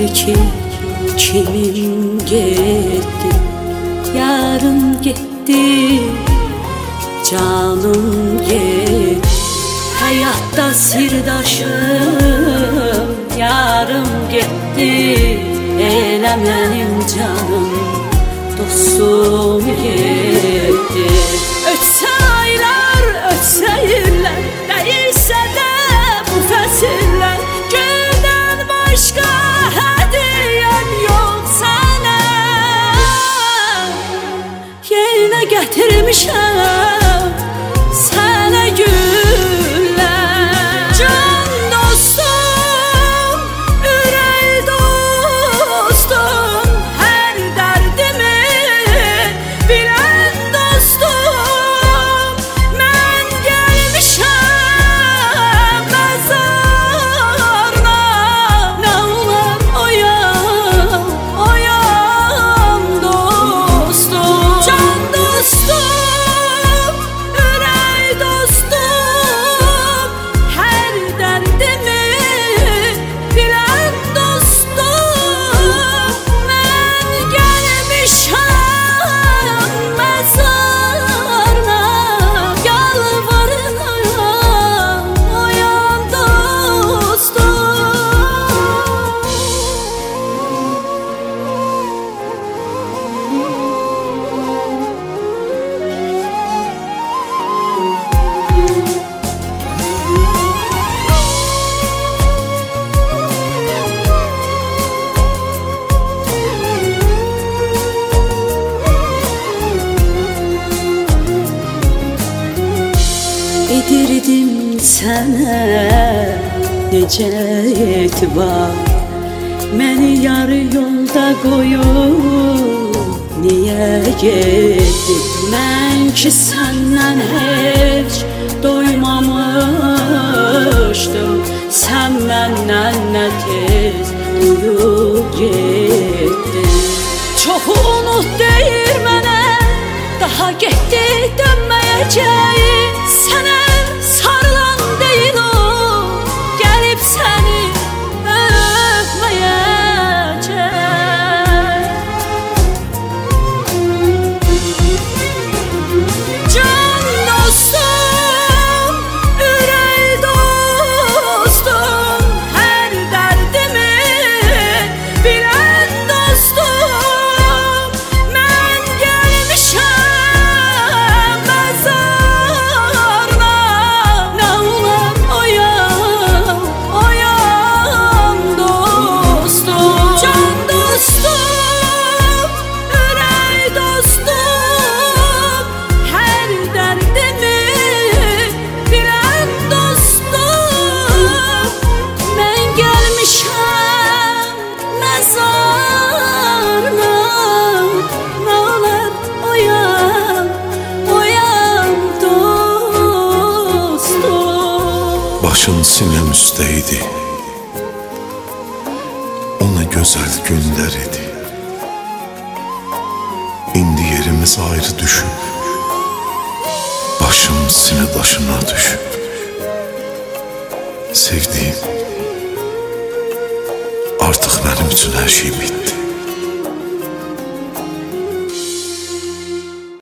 ki kimim gitti, yarım gitti, canım gitti. Hayatta sirdaşım yarım gitti, elə mənim canım dostum gitti. Ötsə aylar, ötsə illər, dəyilsə də bu fəsillər, güldən başqa hədiyyəm yox sənə. Yerinə gətirmişəm sənə güllər. Can dostum, ürək dostum, hər dərdimi bilən dostum. Mən gəlmişəm məzarına, nə olar oyan, oyan dostum. Can dostum, ürək dostum, hər dərdimi bilən dostum. Mən gəlmişəm məzarına, yalvarıram oyan dostum. Edirdim sənə necə etibar, məni yarı yolda qoyub niyə getdin? Mən ki səndən heç doymamışdım, sən məndən nə tez duyub getdin. Çoxu unut deyir mənə, daha getdi dönməyəcək. Sənə sarılan deyil o, gəlib səni öpməyəcək. Can dostum, ürək dostum, hər dərdimi bilən dostum. Mən gəlmişəm məzarına, nə olar oyan, oyan dostum. Can dostum, ürək dostum, hər dərdimi bilən dostum. Mən gəlmişəm məzarına, nə olar oyan, oyan dostum. Başın sinem üsteydi, o ne güzel günler idi. İndi yerimiz ayrı düşüp, başım sine daşına düşüp. Sevdiğim, artık benim için her şey bitti.